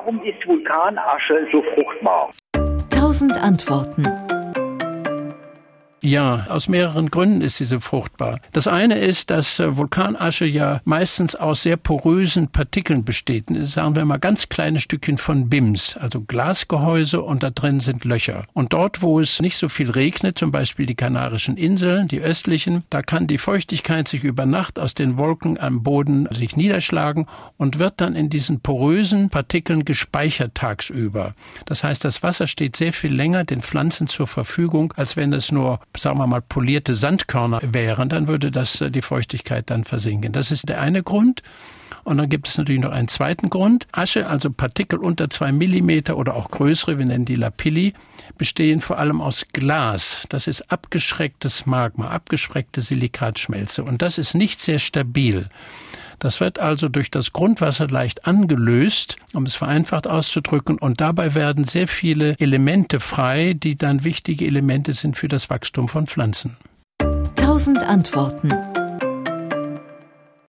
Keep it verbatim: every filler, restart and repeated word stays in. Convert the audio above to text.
Warum ist Vulkanasche so fruchtbar? Tausend Antworten. Ja, aus mehreren Gründen ist sie so fruchtbar. Das eine ist, dass Vulkanasche ja meistens aus sehr porösen Partikeln besteht. Sagen wir mal ganz kleine Stückchen von B I M S, also Glasgehäuse, und da drin sind Löcher. Und dort, wo es nicht so viel regnet, zum Beispiel die Kanarischen Inseln, die östlichen, da kann die Feuchtigkeit sich über Nacht aus den Wolken am Boden sich niederschlagen und wird dann in diesen porösen Partikeln gespeichert tagsüber. Das heißt, das Wasser steht sehr viel länger den Pflanzen zur Verfügung, als wenn es nur, sagen wir mal, polierte Sandkörner wären, dann würde das die Feuchtigkeit dann versinken. Das ist der eine Grund. Und dann gibt es natürlich noch einen zweiten Grund. Asche, also Partikel unter zwei Millimeter oder auch größere, wir nennen die Lapilli, bestehen vor allem aus Glas. Das ist abgeschrecktes Magma, abgeschreckte Silikatschmelze. Und das ist nicht sehr stabil. Das wird also durch das Grundwasser leicht angelöst, um es vereinfacht auszudrücken, und dabei werden sehr viele Elemente frei, die dann wichtige Elemente sind für das Wachstum von Pflanzen. Tausend Antworten.